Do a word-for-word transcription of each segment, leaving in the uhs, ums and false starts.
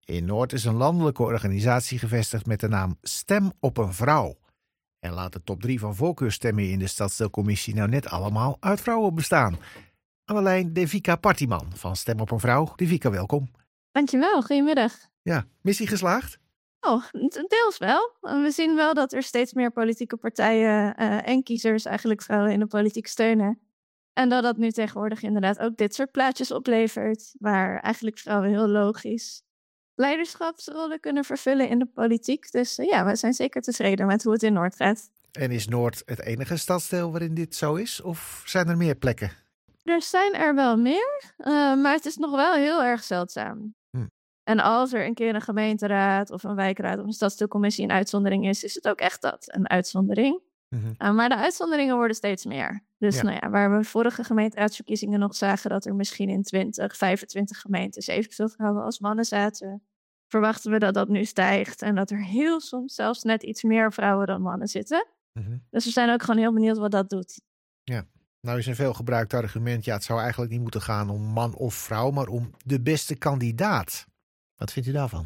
In Noord is een landelijke organisatie gevestigd met de naam Stem op een Vrouw. En laat de top drie van voorkeurstemmen in de stadsdeelcommissie nou net allemaal uit vrouwen bestaan. Aan de lijn Devika Partiman van Stem op een Vrouw. Devika, welkom. Dankjewel, goedemiddag. Ja, missie geslaagd? Oh, deels wel. We zien wel dat er steeds meer politieke partijen uh, en kiezers eigenlijk vrouwen in de politiek steunen. En dat dat nu tegenwoordig inderdaad ook dit soort plaatjes oplevert, waar eigenlijk vrouwen heel logisch leiderschapsrollen kunnen vervullen in de politiek. Dus uh, ja, we zijn zeker tevreden met hoe het in Noord gaat. En is Noord het enige stadsdeel waarin dit zo is? Of zijn er meer plekken? Er zijn er wel meer, uh, maar het is nog wel heel erg zeldzaam. Hm. En als er een keer een gemeenteraad of een wijkraad of een stadsdeelcommissie een uitzondering is, is het ook echt dat, een uitzondering. Mm-hmm. Uh, maar de uitzonderingen worden steeds meer. Dus ja. Nou ja, waar we vorige gemeenteraadsverkiezingen nog zagen dat er misschien in twintig, vijfentwintig gemeentes evenveel vrouwen als mannen zaten, verwachten we dat dat nu stijgt en dat er heel soms zelfs net iets meer vrouwen dan mannen zitten. Mm-hmm. Dus we zijn ook gewoon heel benieuwd wat dat doet. Ja. Nou is een veel gebruikt argument, ja, het zou eigenlijk niet moeten gaan om man of vrouw, maar om de beste kandidaat. Wat vindt u daarvan?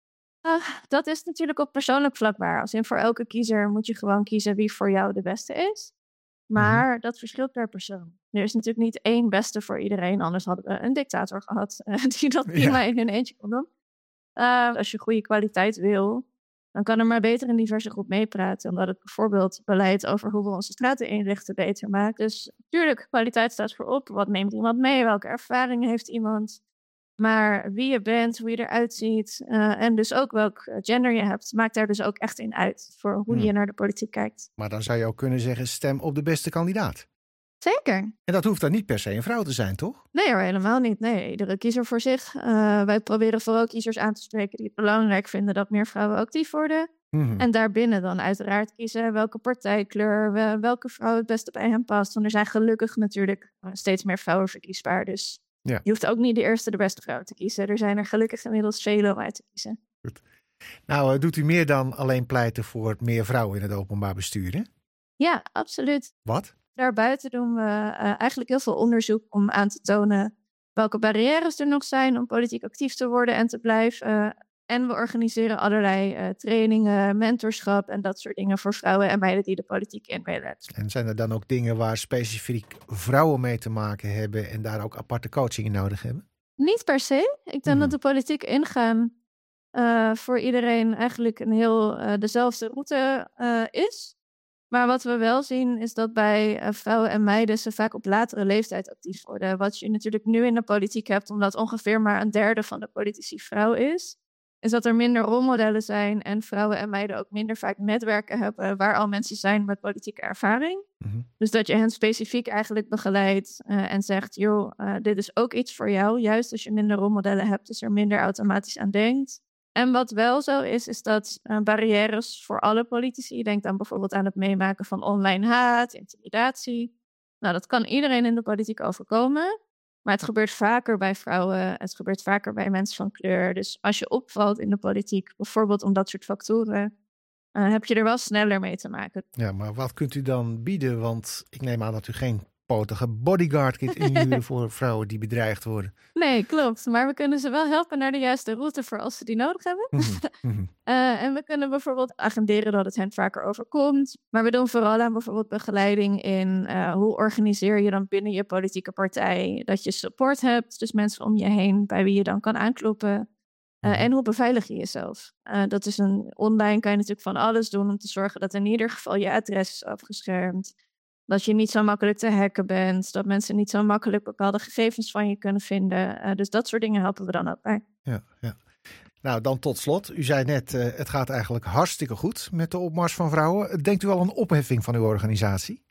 Uh, dat is natuurlijk op persoonlijk vlak waar. Als in voor elke kiezer moet je gewoon kiezen wie voor jou de beste is. Maar mm-hmm. dat verschilt per persoon. Er is natuurlijk niet één beste voor iedereen, anders hadden we een dictator gehad uh, die dat prima ja. in hun eentje kon doen. Uh, als je goede kwaliteit wil, dan kan er maar beter een diverse groep meepraten. Omdat het bijvoorbeeld beleid over hoe we onze straten inrichten beter maakt. Dus natuurlijk, kwaliteit staat voorop. Wat neemt iemand mee? Welke ervaringen heeft iemand? Maar wie je bent, hoe je eruit ziet uh, en dus ook welk gender je hebt, maakt daar dus ook echt in uit voor hoe hmm. je naar de politiek kijkt. Maar dan zou je ook kunnen zeggen, stem op de beste kandidaat. Zeker. En dat hoeft dan niet per se een vrouw te zijn, toch? Nee hoor, helemaal niet. Nee, iedere kiezer voor zich. Uh, wij proberen vooral kiezers aan te spreken die het belangrijk vinden dat meer vrouwen actief worden. Mm-hmm. En daarbinnen dan uiteraard kiezen welke partijkleur, welke vrouw het beste bij hen past. Want er zijn gelukkig natuurlijk steeds meer vrouwen verkiesbaar, dus ja. Je hoeft ook niet de eerste de beste vrouw te kiezen. Er zijn er gelukkig inmiddels vele om uit te kiezen. Goed. Nou, doet u meer dan alleen pleiten voor meer vrouwen in het openbaar bestuur, hè? Ja, absoluut. Wat? Daarbuiten doen we uh, eigenlijk heel veel onderzoek om aan te tonen welke barrières er nog zijn om politiek actief te worden en te blijven. Uh, en we organiseren allerlei uh, trainingen, mentorschap en dat soort dingen voor vrouwen en meiden die de politiek in willen. En zijn er dan ook dingen waar specifiek vrouwen mee te maken hebben en daar ook aparte coaching in nodig hebben? Niet per se. Ik denk hmm. dat de politiek ingaan uh, voor iedereen eigenlijk een heel uh, dezelfde route uh, is. Maar wat we wel zien is dat bij uh, vrouwen en meiden ze vaak op latere leeftijd actief worden. Wat je natuurlijk nu in de politiek hebt, omdat ongeveer maar een derde van de politici vrouw is. Is dat er minder rolmodellen zijn en vrouwen en meiden ook minder vaak netwerken hebben waar al mensen zijn met politieke ervaring. Mm-hmm. Dus dat je hen specifiek eigenlijk begeleidt uh, en zegt, joh, uh, dit is ook iets voor jou. Juist als je minder rolmodellen hebt, dus er minder automatisch aan denkt. En wat wel zo is, is dat uh, barrières voor alle politici, denk dan bijvoorbeeld aan het meemaken van online haat, intimidatie. Nou, dat kan iedereen in de politiek overkomen. Maar het gebeurt vaker bij vrouwen, het gebeurt vaker bij mensen van kleur. Dus als je opvalt in de politiek, bijvoorbeeld om dat soort factoren, uh, heb je er wel sneller mee te maken. Ja, maar wat kunt u dan bieden? Want ik neem aan dat u geen potige bodyguard kunt inhuren voor vrouwen die bedreigd worden. Nee, klopt. Maar we kunnen ze wel helpen naar de juiste route voor als ze die nodig hebben. Mm-hmm. uh, en we kunnen bijvoorbeeld agenderen dat het hen vaker overkomt. Maar we doen vooral aan bijvoorbeeld begeleiding in uh, hoe organiseer je dan binnen je politieke partij dat je support hebt. Dus mensen om je heen bij wie je dan kan aankloppen. Uh, mm-hmm. En hoe beveilig je jezelf? Uh, dat is een online kan je natuurlijk van alles doen om te zorgen dat in ieder geval je adres is afgeschermd. Dat je niet zo makkelijk te hacken bent. Dat mensen niet zo makkelijk bepaalde gegevens van je kunnen vinden. Uh, dus dat soort dingen helpen we dan ook bij. Ja, ja. Nou, dan tot slot. U zei net, uh, het gaat eigenlijk hartstikke goed met de opmars van vrouwen. Denkt u al een opheffing van uw organisatie?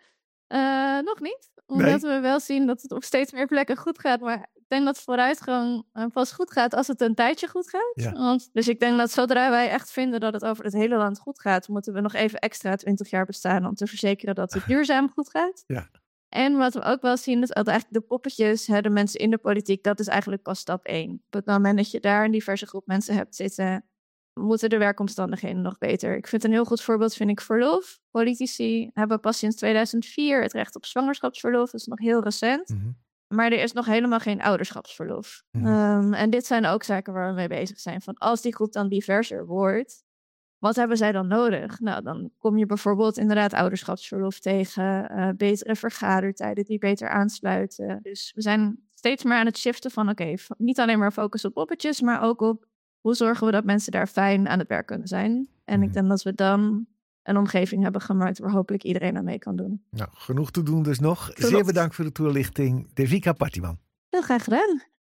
uh, nog niet. Omdat nee. we wel zien dat het op steeds meer plekken goed gaat. Maar ik denk dat vooruitgang uh, pas goed gaat als het een tijdje goed gaat. Ja. Want, dus ik denk dat zodra wij echt vinden dat het over het hele land goed gaat, moeten we nog even extra twintig jaar bestaan om te verzekeren dat het duurzaam goed gaat. Ja. En wat we ook wel zien is dat eigenlijk de poppetjes, hè, de mensen in de politiek, dat is eigenlijk pas stap één. Op het moment dat je daar een diverse groep mensen hebt zitten, moeten de werkomstandigheden nog beter. Ik vind een heel goed voorbeeld, vind ik, verlof. Politici hebben pas sinds tweeduizend vier het recht op zwangerschapsverlof. Dat is nog heel recent. Mm-hmm. maar er is nog helemaal geen ouderschapsverlof. Mhm. Um, en dit zijn ook zaken waar we mee bezig zijn. Van als die groep dan diverser wordt, wat hebben zij dan nodig? Nou, dan kom je bijvoorbeeld inderdaad ouderschapsverlof tegen, uh, betere vergadertijden die beter aansluiten. Dus we zijn steeds meer aan het shiften van oké, okay, niet alleen maar focus op poppetjes, maar ook op hoe zorgen we dat mensen daar fijn aan het werk kunnen zijn. En Mhm. ik denk dat we dan een omgeving hebben gemaakt waar hopelijk iedereen aan mee kan doen. Nou, genoeg te doen dus nog. Klopt. Zeer bedankt voor de toelichting, Devika Partiman. Heel graag gedaan.